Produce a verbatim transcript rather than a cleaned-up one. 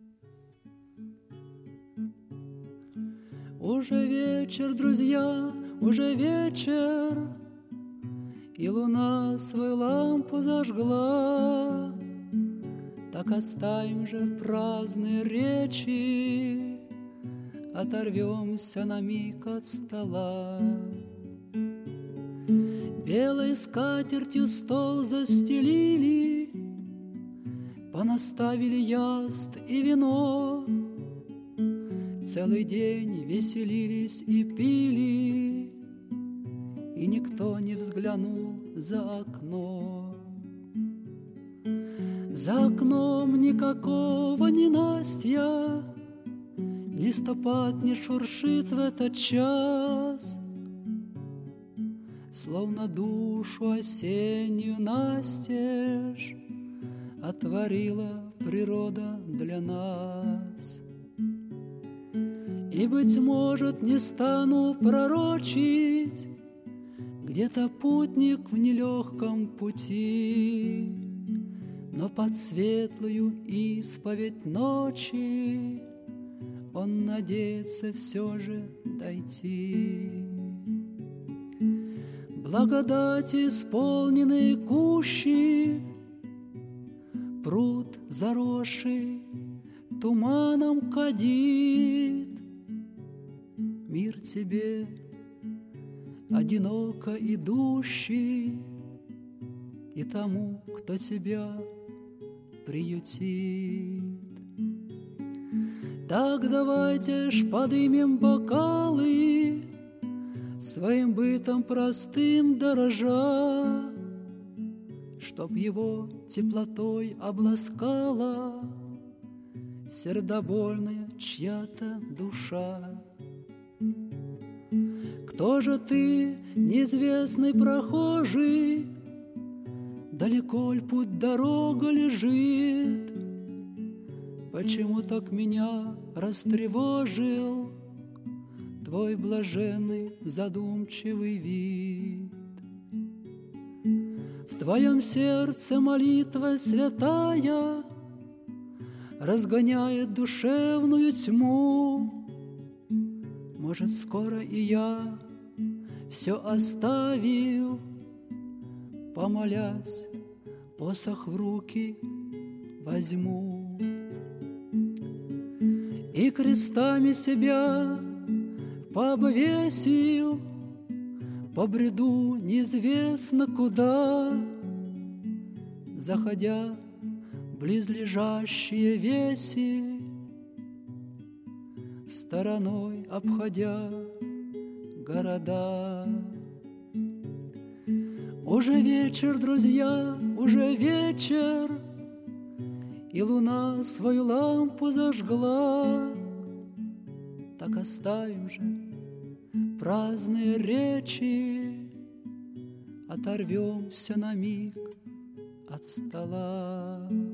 Уже вечер, друзья, уже вечер, и луна свою лампу зажгла. Так оставим же праздные речи, оторвемся на миг от стола. Белой скатертью стол застелили, понаставили яст и вино. Целый день веселились и пили, и никто не взглянул за окно. За окном никакого ненастья, листопад не шуршит в этот час. Словно душу осеннюю настежь отворила природа для нас. И, быть может, не стану пророчить, где-то путник в нелегком пути, но под светлую исповедь ночи он надеется все же дойти. Благодать исполненные кущи, пруд заросший туманом кадит. Мир тебе, одиноко идущий, и тому, кто тебя приютит. Так давайте ж подымем бокалы, своим бытом простым дорожа, чтоб его теплотой обласкала сердобольная чья-то душа. Кто же ты, неизвестный прохожий? Далеко ль путь дорога лежит? Почему так меня растревожил твой блаженный задумчивый вид? В твоем сердце молитва святая разгоняет душевную тьму. Может, скоро и я, все оставив, помолясь, посох в руки возьму и крестами себя пообвесив, побреду неизвестно куда, заходя в близлежащие веси, стороной обходя города. Уже вечер, друзья, уже вечер, и луна свою лампу зажгла. Так оставим же праздные речи, оторвемся на миг от стола.